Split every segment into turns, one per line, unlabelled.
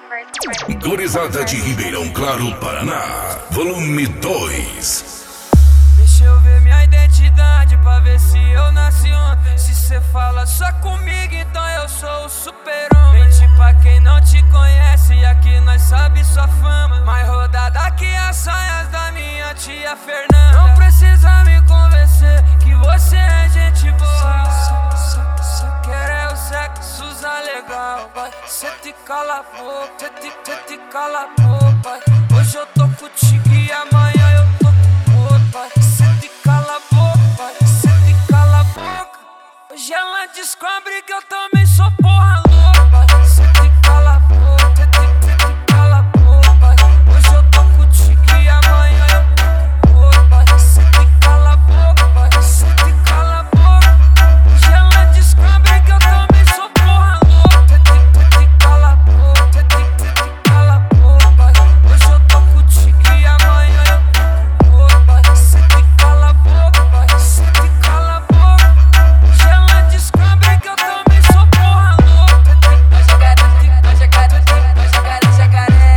Gurizada de Ribeirão Claro, Paraná, volume 2.
Deixa eu ver minha identidade pra ver se eu nasci ontem. Se cê fala só comigo, então eu sou o super-homem. Mente pra quem não te conhece, e aqui nós sabe sua fama. Mais rodada que as saias da minha tia Fernanda. Não precisa me convencer que você é gente boa. Só quer é o sexo usar legal, vai. Cê te cala a boca, cê te cala a boca, vai. Hoje eu tô contigo e amanhã eu tô com outro, vai. Cê te cala a boca, vai. Cê te cala a boca. Hoje ela descobre que eu também sou porra louca, vai. Cê te cala a boca, cê te cala a boca, vai. Hoje eu tô contigo e amanhã eu tô com outro, vai. Cê te cala a boca, vai. Cê te cala a boca. Hoje ela descobre que eu também sou porra louca. Cê te cala a boca, cê te cala a boca, vai. Hoje eu tô contigo e amanhã eu tô com outro, vai. Cê te cala a boca, vai. Cê te cala a boca. Hoje ela descobre que eu também sou porra louca. Vai jogar, vai jogar, vai jogar no jacaré.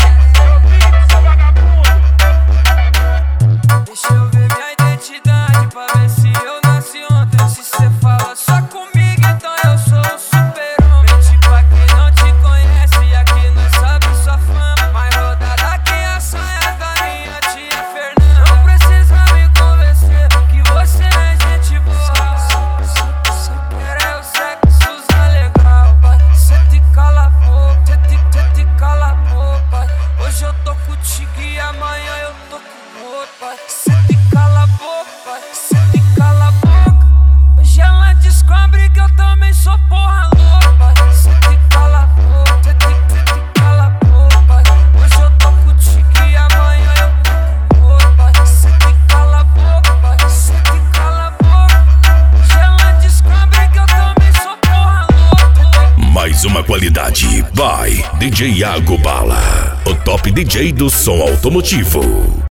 Deixa eu ver minha identidade pra ver se eu nasci ontem. Se cê fala só comigo, então eu sou o super-homem. Mente pra quem não te conhece, e aqui nós sabe sua fama. Mais rodada que as saias da minha tia Fernanda. Não precisa me convencer que você é gente boa. Só quer é o sexo usar legal, vai. Cê te cala a boca, cê te cala a boca, vai. Hoje eu tô contigo e amanhã eu tô com outro, vai. Cê te cala a boca, vai. Cê te cala a boca. Hoje ela descobre que eu também sou porra louca, vai. Cê te cala a boca, cê te cala a boca, vai. Hoje eu tô contigo e amanhã eu tô com outro, vai. Cê te cala a boca, vai. Cê te cala a boca. Hoje ela descobre que eu também sou porra louca.
Mais uma qualidade, vai DJ Iago Bala, o top DJ do som automotivo.